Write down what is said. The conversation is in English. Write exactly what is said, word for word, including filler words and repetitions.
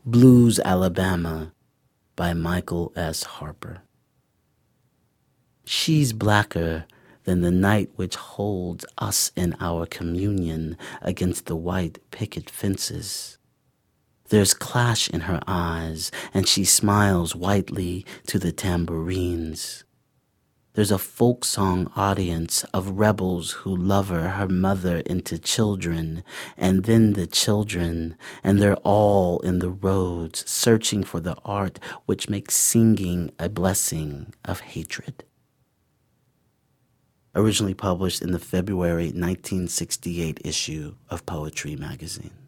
Blues, Alabama by Michael S. Harper. She's blacker than the night which holds us in our communion against the white picket fences. There's clash in her eyes, and she smiles whitely to the tambourines. There's a folk song audience of rebels who lover her mother into children, and then the children, and they're all in the roads searching for the art which makes singing a blessing of hatred. Originally published in the February nineteen sixty-eight issue of Poetry magazine.